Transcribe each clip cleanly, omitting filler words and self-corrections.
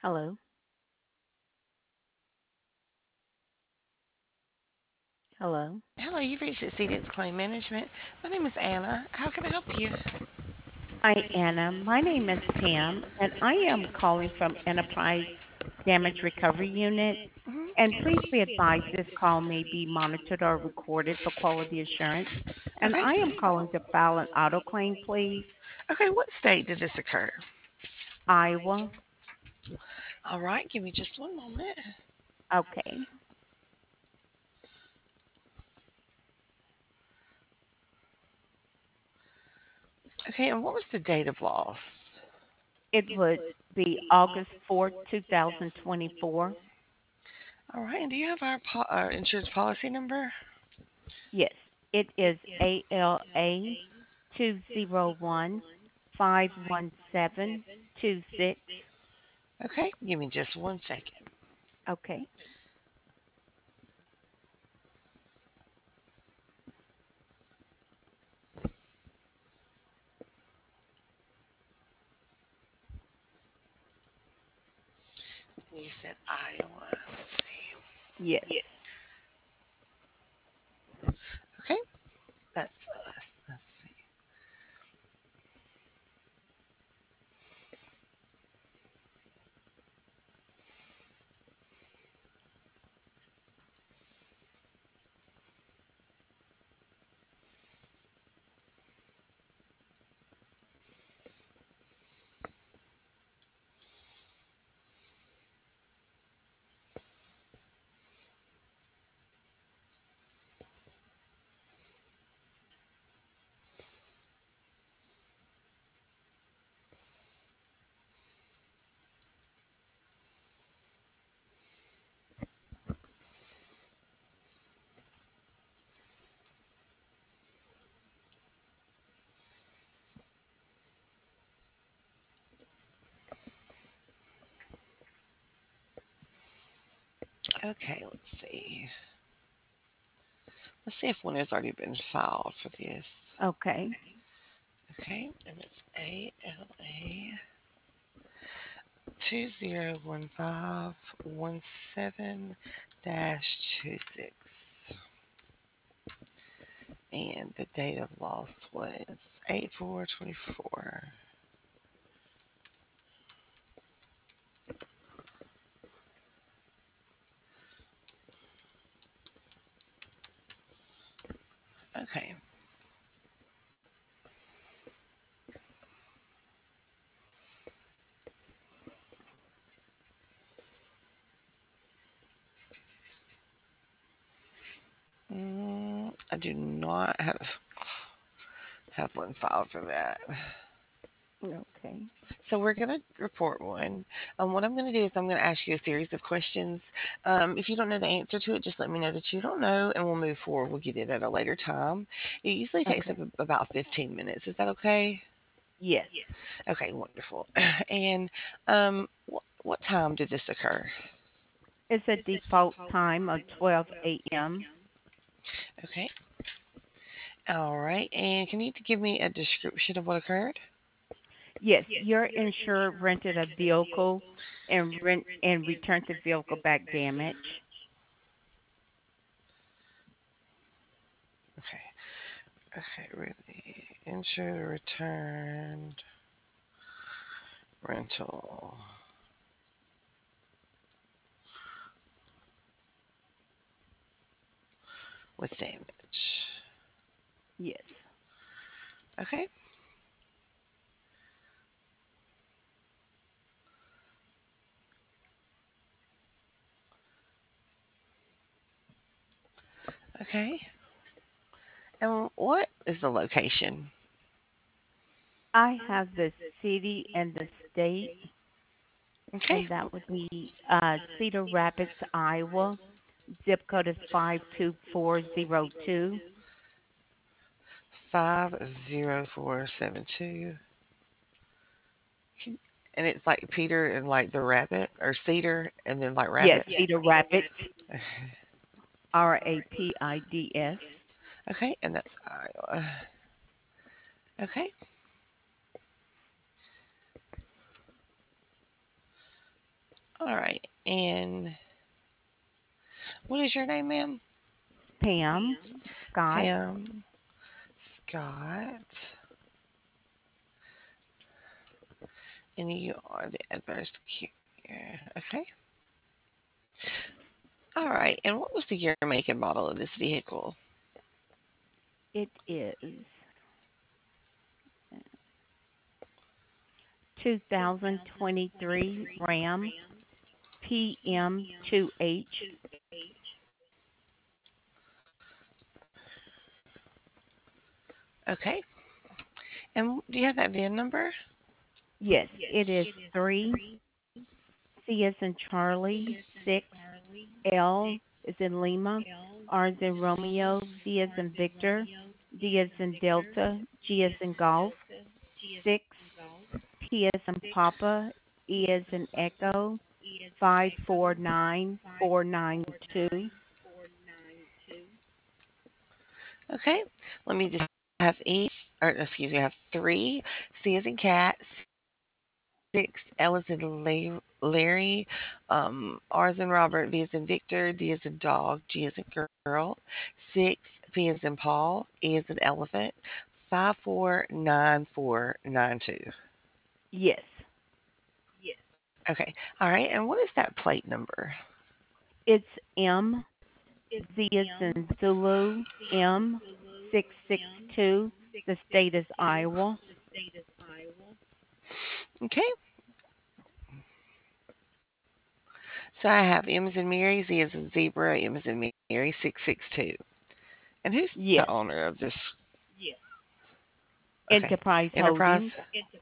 Hello. Hello. Hello, you've reached Exceedance Claim Management. My name is Anna. How can I help you? Hi, Anna. My name is Pam, and I am calling from Enterprise Damage Recovery Unit. And please be advised this call may be monitored or recorded for quality assurance. And Okay. I am calling to file an auto claim, please. Okay, what state did this occur? Iowa. All right, give me just one moment. Okay. Okay, and what was the date of loss? It would be August 4th, 2024. All right, and do you have our insurance policy number? Yes. It is ALA 201-51726. Okay, give me just one second. Okay. You said Iowa. Let's see. Yes. Okay, that's us. Let's see. Okay, let's see. Let's see if one has already been filed for this. Okay. Okay, and it's ALA 201517-26. And the date of loss was 8/4/24. Okay. I do not have one filed for that. Okay. So we're going to report one. What I'm going to do is I'm going to ask you a series of questions. If you don't know the answer to it, just let me know that you don't know, and we'll move forward. We'll get it at a later time. It usually takes Okay. up about 15 minutes. Is that okay? Yes. Okay, wonderful. And what time did this occur? It's a default time of 12 a.m. Okay. All right. And can you give me a description of what occurred? Yes, your insurer rented a vehicle and returned the vehicle back damaged. Okay. Okay. Really. Insured returned rental with damage. Yes. Okay. Okay. And what is the location? I have the city and the state, Okay. and that would be Cedar Rapids, Iowa. Zip code is 52402. 50472. And it's like Peter and like the rabbit, or cedar and then like Yes, rabbit. Cedar Rapids, Rapids. Okay. And that's Iowa. Okay. All right. And what is your name, ma'am? Pam Scott. Pam Scott. And you are the adverse carrier. Okay. All right. And what was the year, make, and model of this vehicle? It is 2023 Ram PM2H. Okay. And do you have that VIN number? Yes, it is 3 C as in Charlie, 6 L is in Lima, R is in Romeo, V as in Victor, D as in Delta, G as in Golf, 6 P as in Papa, E as in Echo, 549492. Okay. Let me just have or excuse me, I have three. C as in cat, six, L as in Larry, R as in Robert, V as in Victor, D as in dog, G as in girl, six, P as in Paul, E as in elephant, 549492. Yes, Okay. All right. And what is that plate number? it's M, Z as in Zulu, M, 662. The state is Iowa. Okay. So I have M as in Mary, Z as in zebra, M as in Mary, 662. And who's the Yes, owner of this? Okay. Enterprise Holdings. Enterprise.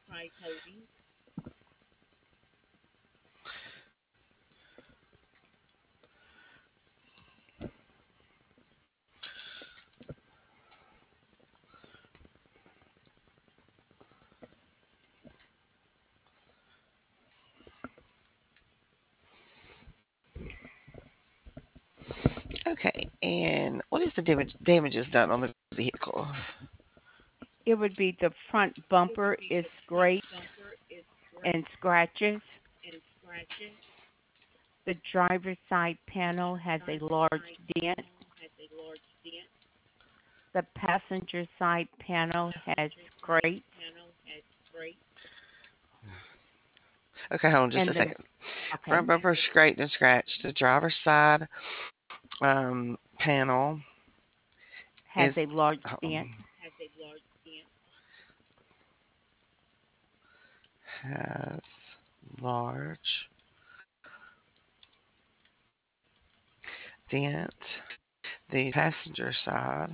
Okay. And what is the damages done on the vehicle? It would be the front bumper is scraped and scratches. The driver's side panel has a large dent. The passenger side panel has scrapes. Okay, hold on just a And the second. okay Front bumper scraped and scratched. The driver's side panel has a is large dent. um, has large dent. The passenger side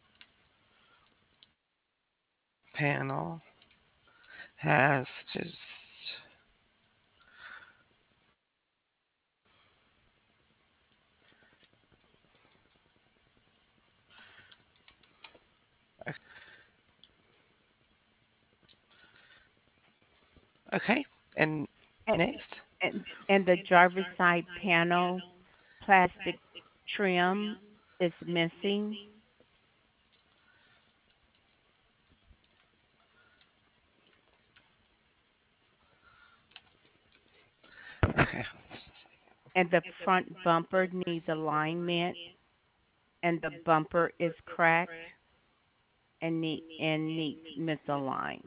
panel has just okay. And And next, and the driver's side panel plastic trim is missing. okay, And the front bumper needs alignment. And the bumper is cracked and needs misaligned.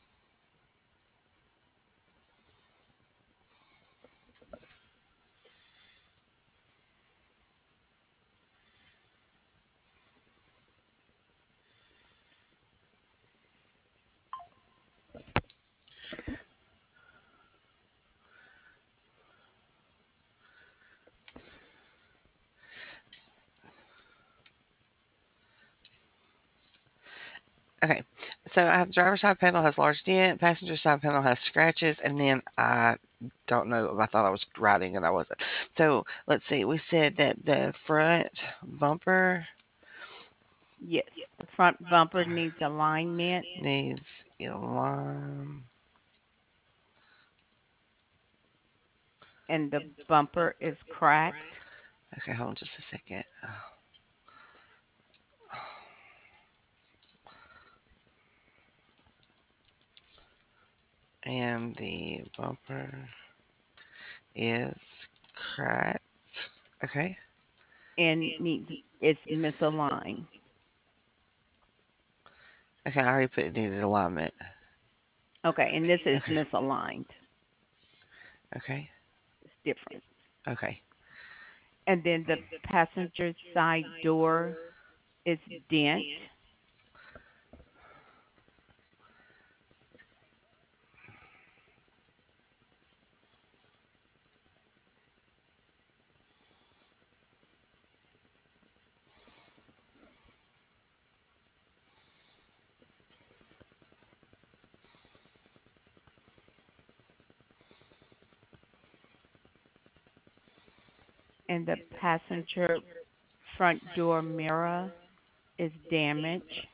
okay. So I have driver's side panel has large dent, passenger side panel has scratches, and then I don't know. I thought I was writing and I wasn't. So let's see. We said that the front bumper Yes, the front bumper needs alignment needs alarm. and the bumper is cracked. Okay, hold on just a second. And the bumper is cracked. Okay. and needs it's misaligned. Okay, I already put it needed alignment. Okay, and this is Okay. misaligned. Okay. It's different. Okay. And then the passenger side door is dent. And the passenger front door mirror is damaged.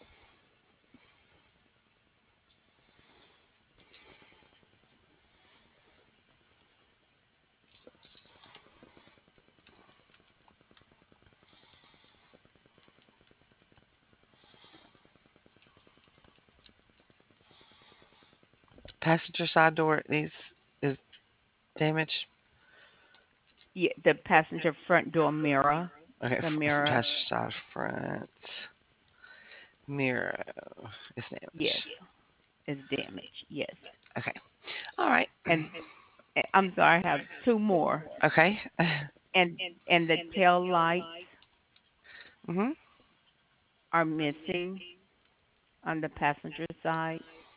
Passenger side door needs is damaged. Yeah, the passenger front door mirror, Okay, the mirror, passenger side front mirror is yes, damaged. is damaged. Yes. Okay. All right. And I'm sorry, I have two more. Okay. And the tail lights Mhm. are missing on the passenger side.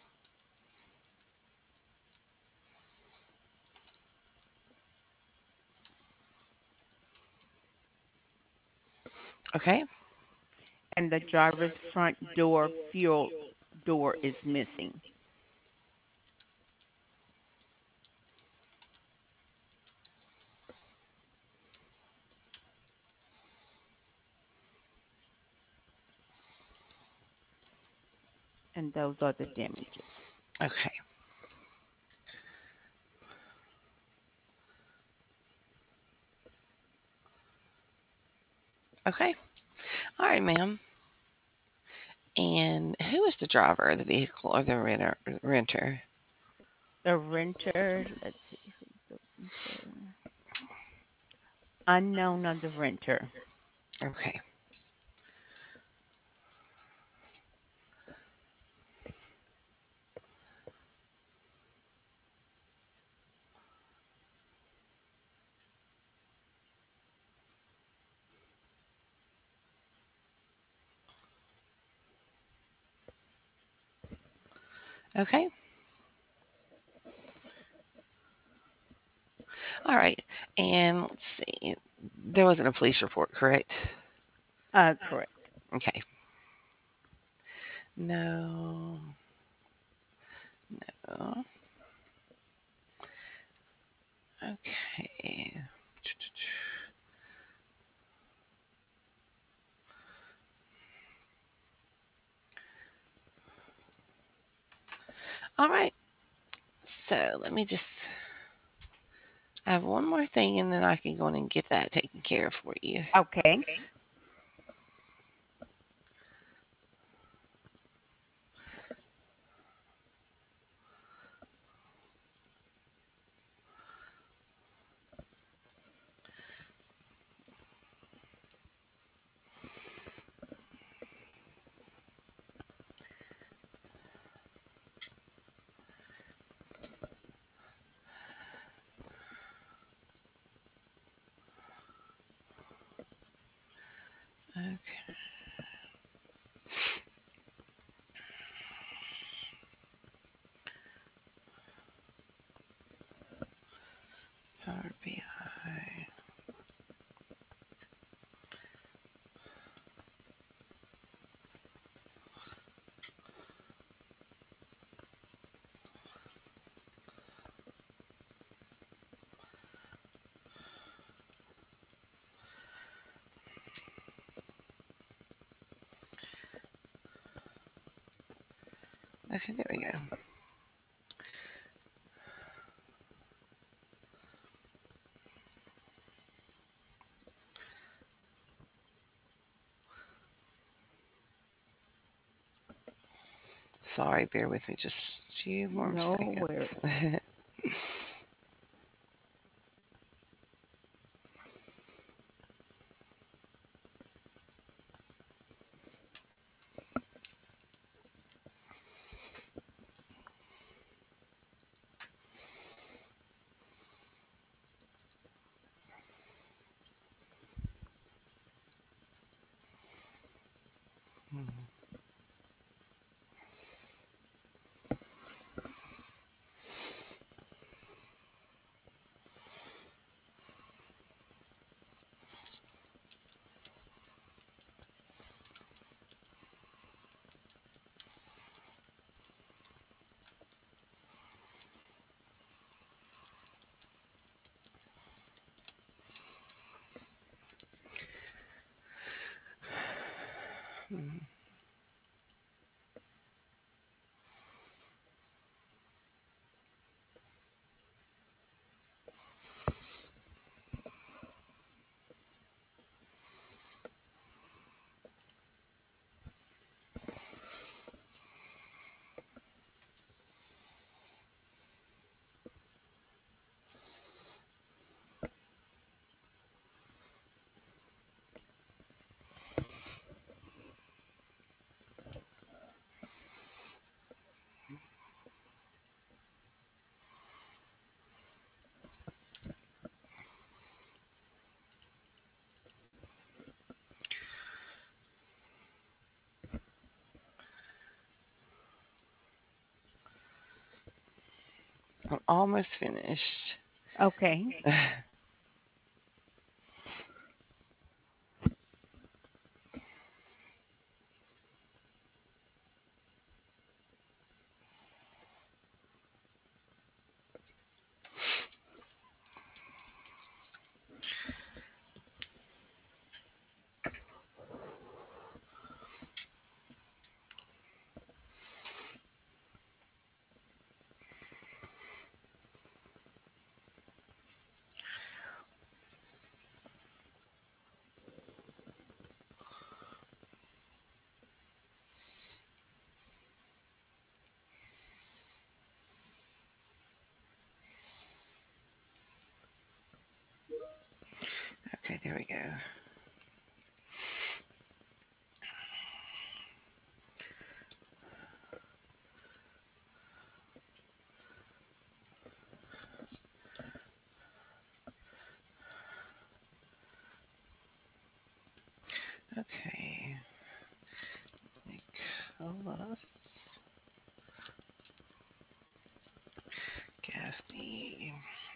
Okay. And the driver's front door fuel door is missing. And those are the damages. Okay. Okay. All right, ma'am. And who is the driver of the vehicle or the renter? The renter, let's see who's the renter. Unknown of the renter. Okay. Okay. All right. And let's see. There wasn't a police report, correct? Correct. Okay. No. No. Okay. All right. So let me just. I have one more thing, and then I can go in and get that taken care of for you. Okay. Okay. Power BI. Okay, there we go. Sorry, bear with me just a few more No seconds. worries. Hmm. I'm almost finished. Okay. Okay, there we go. Okay. Nicholas Gaffney.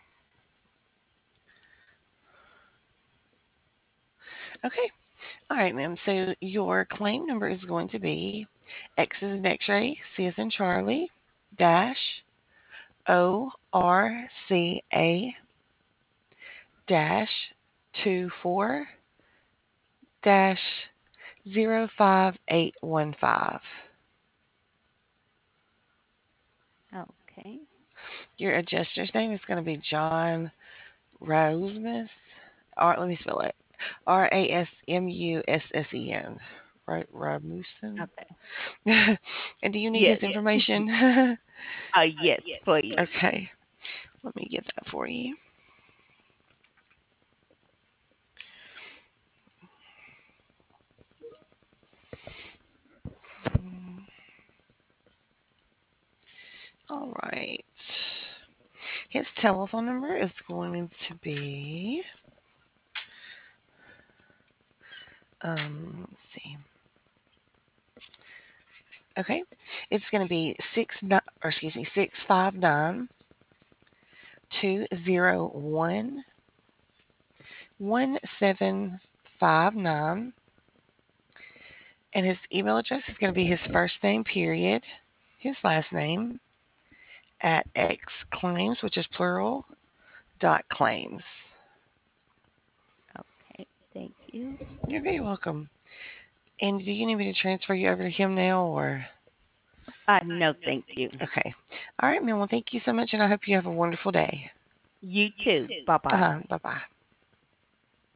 Okay. All right, ma'am. So your claim number is going to be X is in X-ray, C is in Charlie, dash ORCA dash 24 dash 05815. Okay. Your adjuster's name is going to be John Rasmus. Or let me spell it. Rasmussen. Right, Rasmussen. Okay. And do you need Yes. his information? Yes, please. Okay, let me get that for you. All right. His telephone number is going to be let's see. Okay. It's going to be 659, and his email address is going to be his first name period, his last name at xclaims, which is plural, dot claims. Okay. Thank you. You're very welcome. And do you need me to transfer you over to him now, or? No, thank you. Okay. All right, man. Well, thank you so much, and I hope you have a wonderful day. You too. Bye bye. Bye bye.